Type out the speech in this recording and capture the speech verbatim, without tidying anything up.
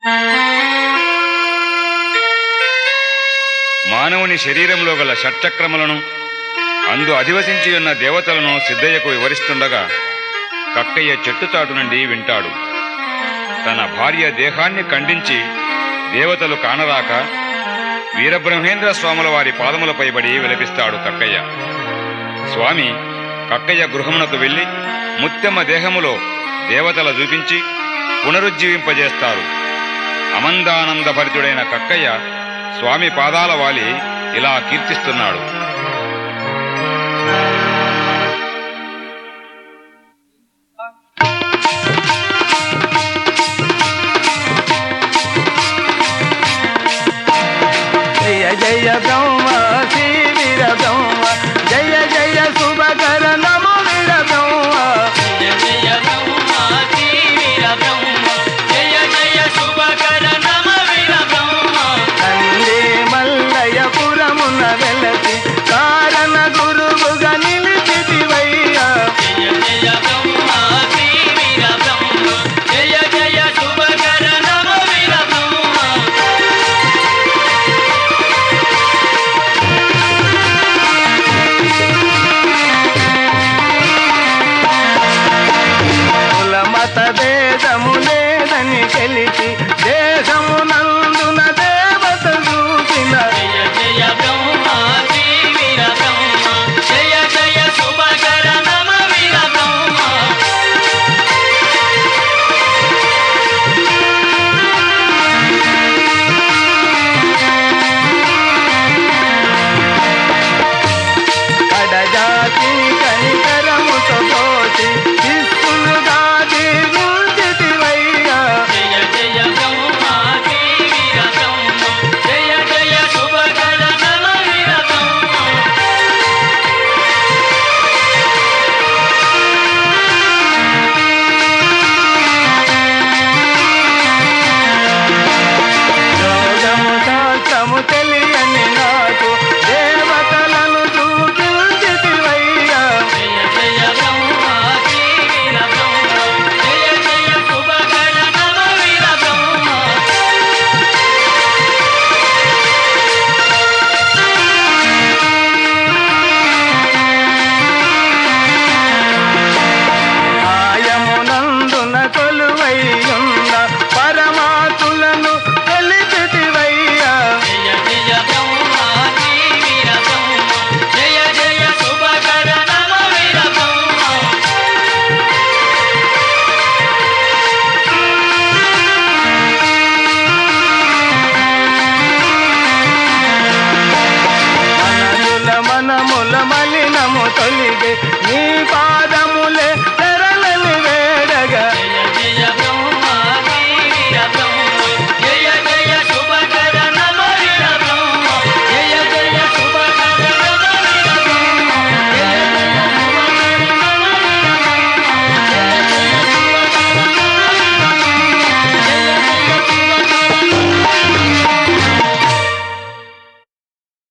మానవుని శరీరంలో గల షట్చక్రములను అందు అధివసించి ఉన్న దేవతలను సిద్ధయ్యకు వివరిస్తుండగా కక్కయ్య చెట్టుచాటు నుండి వింటాడు. తన భార్య దేహాన్ని ఖండించి దేవతలు కానరాక వీరబ్రహ్మేంద్ర స్వాముల వారి పాదములపై బడి విలపిస్తాడు కక్కయ్య. స్వామి కక్కయ్య గృహమునకు వెళ్ళి ముత్తెమ్మ దేహములో దేవతల చూపించి పునరుజ్జీవింపజేస్తారు. అమందానంద భరితుడైన కక్కయ్య స్వామి పాదాల వాలి ఇలా కీర్తిస్తున్నాడు. జయ జయ బ్రహ్మ శ్రీ వీర బ్రహ్మ, జయ జయ శుభకర నమో వీర బ్రహ్మ. జయ జయ బ్రహ్మ శ్రీ వీర బ్రహ్మ, జయ జయ శుభకర నమ వీర బ్రహ్మ. తండ్రి మల్లయ్య పురమున వెలసి కారణ గురువుగా నిలిచితివయ్యా. జయ జయ బ్రహ్మ శ్రీ వీర బ్రహ్మ, జయ జయ శుభకర నమ వీర బ్రహ్మ. కుల మత భేదము లేదని తెలిసి